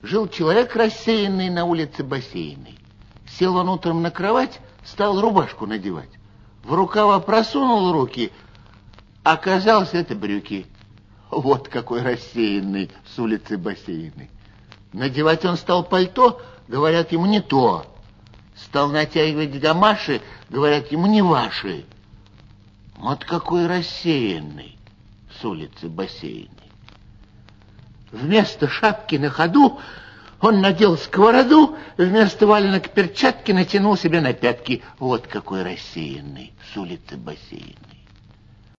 Жил человек рассеянный на улице Бассейной. Сел он утром на кровать, стал рубашку надевать. В рукава просунул руки, оказалось, это брюки. Вот какой рассеянный с улицы Бассейной. Надевать он стал пальто, говорят ему, не то. Стал натягивать гамаши, говорят ему, не ваши. Вот какой рассеянный с улицы Бассейной. Вместо шапки на ходу он надел сковороду, вместо валенок перчатки натянул себе на пятки. Вот какой рассеянный с улицы Бассейной.